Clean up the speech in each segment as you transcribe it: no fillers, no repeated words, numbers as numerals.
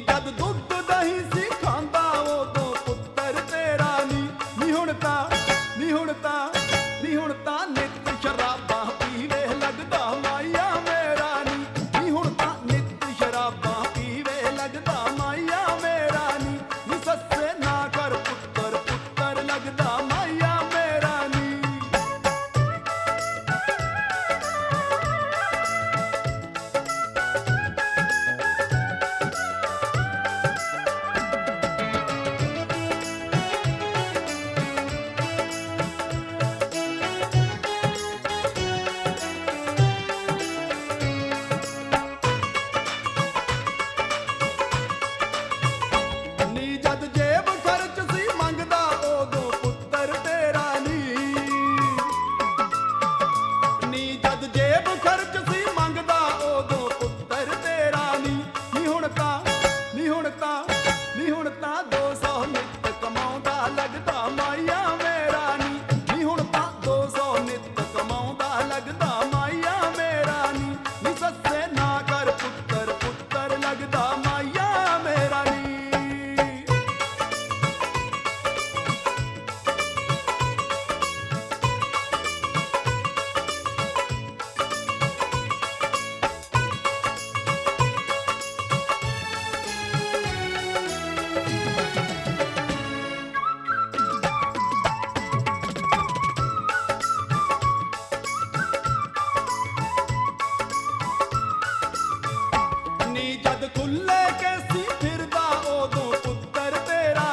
ਜਦ ਦੁੱਧ ਦਹੀਂ ਸੀ ਖਾਂਦਾ ਉਦੋਂ ਪੁੱਤਰ ਤੇਰਾ ਨੀ ਹੁਣ ਤਾਂ ਨਿੱਤ ਸ਼ਰਾਬਾਂ ਪੀਵੇ ਲੱਗਦਾ ਮਾਇਆ ਮੇਰਾ ਨੀ ਹੁਣ ਤਾਂ ਨਿੱਤ ਸ਼ਰਾਬਾਂ ਪੀਵੇ ਲੱਗਦਾ ਮਾਇਆ ਮੇਰਾ ਨੀ ਸੱਸੇ ਨਾ ਕਰ ਪੁੱਤਰ ਲੱਗਦਾ ਮਾਇਆ ਮੇਰਾ ਨੀ। ਜਦ ਜੇਬ ਖਰਚ ਸੀ ਮੰਗਦਾ ਉਦੋਂ ਪੁੱਤਰ ਤੇਰਾ ਨੀ ਜਦ ਜੇਬ ਖਰਚ ਸੀ ਮੰਗਦਾ ਉਦੋਂ ਪੁੱਤਰ ਤੇਰਾ ਨੀ ਹੁਣ ਤਾਂ 200 ਨਿੱਤ ਕਮਾਉਂਦਾ ਲੱਗਦਾ ਮਾਇਆ ਮੇਰਾ ਨੀ ਹੁਣ ਤਾਂ 200 ਨਿੱਤ ਕਮਾਉਂਦਾ ਲੱਗਦਾ ਮਾਇਆ ਮੇਰਾ ਨੀ ਸੱਸੇ ਨਾ ਕਰ ਪੁੱਤਰ ਲੱਗਦਾ ਮਾਇਆ ਮੇਰਾ ਨੀ। ਜਦ ਖੁੱਲੇ ਕੈਸੀ ਫਿਰਦਾ ਉਦੋਂ ਪੁੱਤਰ ਤੇਰਾ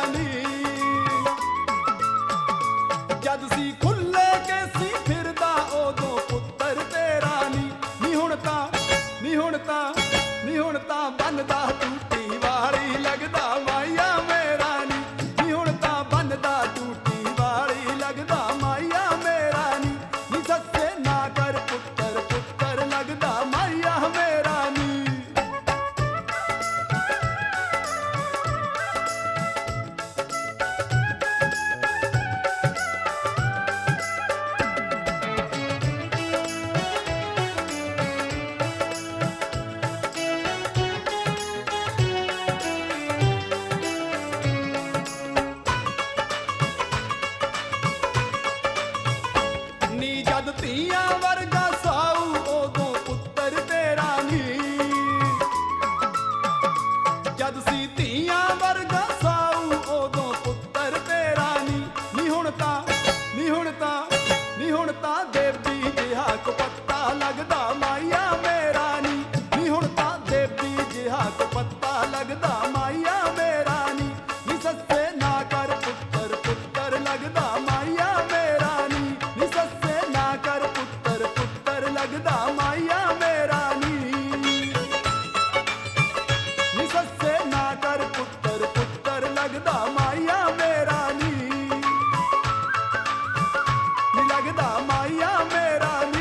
ਜਦ ਸੀ ਖੁੱਲੇ ਕੈਸੀ ਫਿਰਦਾ ਉਦੋਂ ਪੁੱਤਰ ਤੇਰਾ ਨੀ ਹੁਣ ਤਾਂ ਬੰਨਦਾ ਟੂਟੀ ਵਾਲੀ ਲੱਗਦਾ ਮਾਇਆ ਮੇਰਾ ਨੀ ਹੁਣ ਤਾਂ ਬੰਨਦਾ ਟੂਟੀ ਵਾਲੀ ਲੱਗਦਾ ਮਾਇਆ ਮੇਰਾ ਨੀ ਸੱਸੇ ਨਾ ਕਰ ਪੁੱਤਰ ਲੱਗਦਾ ਮਾਇਆ ਮੇਰਾ ਨੀ। ਜਦ ਧੀਆਂ ਵਰਗਾ ਸਾਊ ਉਦੋਂ ਪੁੱਤਰ ਤੇਰਾ ਜਦ ਸੀ ਧੀਆਂ ਵਰਗਾ ਸਾਊ ਉਦੋਂ ਪੁੱਤਰ ਤੇਰਾ ਨੀ ਹੁਣ ਤਾਂ ਦੇਵੀ ਜਿਹਾ ਕੁਪੱਤਾ ਲੱਗਦਾ ਮਾਇਆ ਮੇਰਾ ਨੀ ਹੁਣ ਤਾਂ ਦੇਵੀ ਜਿਹਾ ਕੁਪੱਤਾ ਲੱਗਦਾ ਮਾਇਆ ਮੇਰਾ ਨੀ ਸੱਸੇ ਨਾ ਕਰ ਪੁੱਤਰ ਲੱਗਦਾ ਮਾਇਆ ਮੇਰਾ ਨੀ ਸੱਸੇ ਨਾ ਕਰ ਪੁੱਤਰ ਲੱਗਦਾ ਮਾਇਆ ਮੇਰਾ ਨੀ ਸੱਸੇ ਨਾ ਕਰ ਪੁੱਤਰ ਲੱਗਦਾ ਮਾਇਆ ਮੇਰਾ ਨੀ ਲੱਗਦਾ ਮਾਇਆ ਮੇਰਾ ਨੀ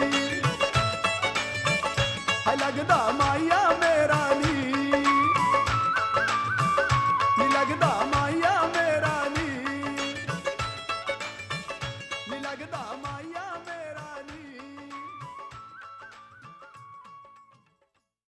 ਲੱਗਦਾ ਮਾਇਆ ਮੇਰਾ ਨੀ ਲੱਗਦਾ ਮਾਇਆ ਮੇਰਾ ਨੀ ਲੱਗਦਾ